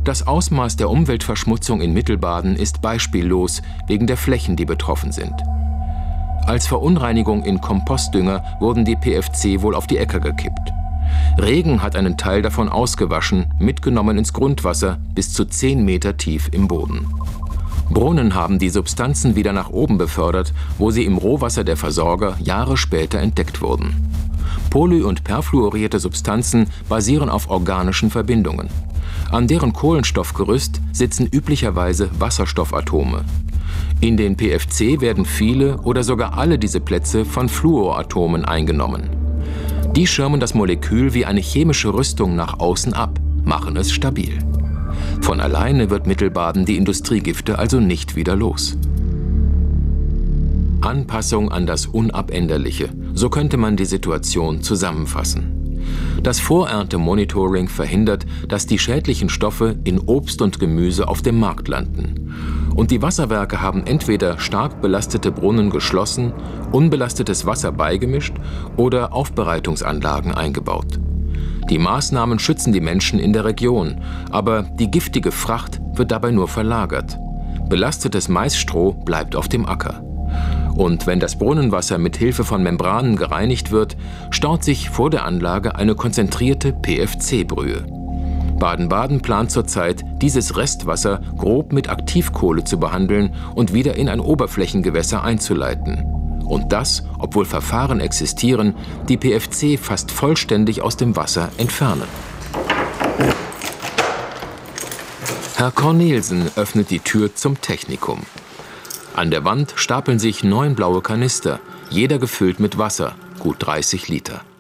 Das Ausmaß der Umweltverschmutzung in Mittelbaden ist beispiellos wegen der Flächen, die betroffen sind. Als Verunreinigung in Kompostdünger wurden die PFC wohl auf die Äcker gekippt. Regen hat einen Teil davon ausgewaschen, mitgenommen ins Grundwasser bis zu 10 Meter tief im Boden. Brunnen haben die Substanzen wieder nach oben befördert, wo sie im Rohwasser der Versorger Jahre später entdeckt wurden. Poly- und perfluorierte Substanzen basieren auf organischen Verbindungen. An deren Kohlenstoffgerüst sitzen üblicherweise Wasserstoffatome. In den PFC werden viele oder sogar alle diese Plätze von Fluoratomen eingenommen. Die schirmen das Molekül wie eine chemische Rüstung nach außen ab, machen es stabil. Von alleine wird Mittelbaden die Industriegifte also nicht wieder los. Anpassung an das Unabänderliche, so könnte man die Situation zusammenfassen. Das Vorerntemonitoring verhindert, dass die schädlichen Stoffe in Obst und Gemüse auf dem Markt landen. Und die Wasserwerke haben entweder stark belastete Brunnen geschlossen, unbelastetes Wasser beigemischt oder Aufbereitungsanlagen eingebaut. Die Maßnahmen schützen die Menschen in der Region, aber die giftige Fracht wird dabei nur verlagert. Belastetes Maisstroh bleibt auf dem Acker. Und wenn das Brunnenwasser mit Hilfe von Membranen gereinigt wird, staut sich vor der Anlage eine konzentrierte PFC-Brühe. Baden-Baden plant zurzeit, dieses Restwasser grob mit Aktivkohle zu behandeln und wieder in ein Oberflächengewässer einzuleiten. Und das, obwohl Verfahren existieren, die PFC fast vollständig aus dem Wasser entfernen. Herr Cornelsen öffnet die Tür zum Technikum. An der Wand stapeln sich 9 blaue Kanister, jeder gefüllt mit Wasser, gut 30 Liter.